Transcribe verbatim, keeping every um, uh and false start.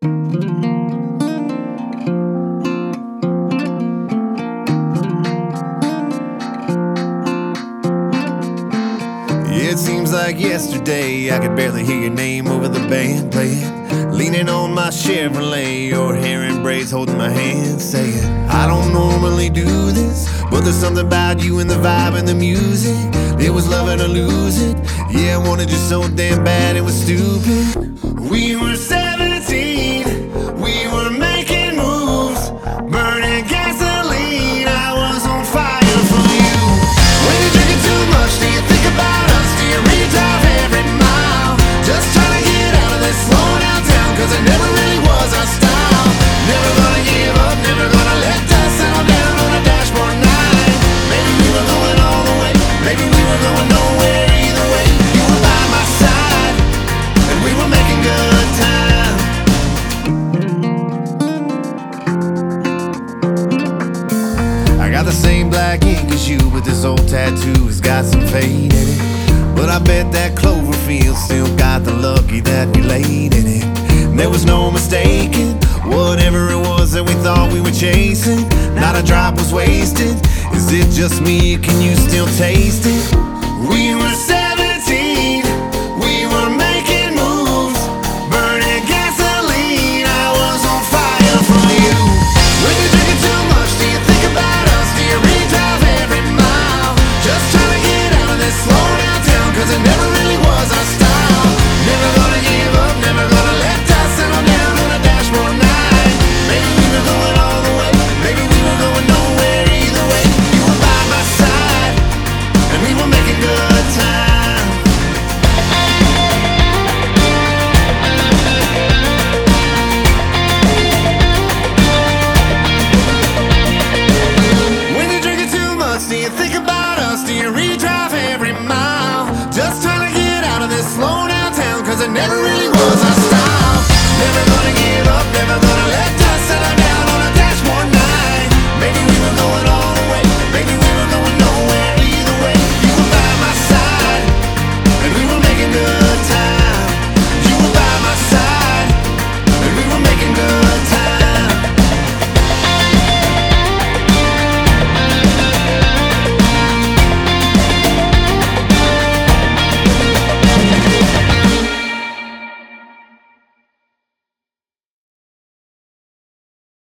It seems like yesterday I could barely hear your name over the band playing. Leaning on my Chevrolet, your hair in braids holding my hand, saying I don't normally do this, but there's something about you and the vibe and the music. It was loving or lose it. Yeah, I wanted you so damn bad it was stupid. We were seventeen, we were making moves, burning gasoline. I was on fire for you. When you're drinking too much, do you think about us? Do you re-drive every mile? Just trying to get out of this slow down town, cause it never really was our style. Never gonna give up, never gonna let that settle down on a dashboard night. Maybe we were going all the way, maybe we were going nowhere. Either way, you were by my side, and we were making good time. I got the same black ink as you, but this old tattoo has got some fade in it. But I bet that Cloverfield still got the lucky that we laid in it. There was no mistaking whatever it was that we thought we were chasing. Not a drop was wasted. Is it just me? Can you still taste it? We were seventeen, we were making moves, burning gasoline. I was on fire for you. When you're drinking too much, do you think about us? Do you re-drive every mile? Just trying to get out of this slow down town, cause it never really was our style. Never gonna give up, never gonna let that settle down on a dashboard night. Maybe we were going all the way, maybe we were going nowhere. Either way, you were by my side, and we were making good time. When you're drinking too much, do you think about us? Do you re-drive every mile? Just trying to get out of this slow down town, cause it never really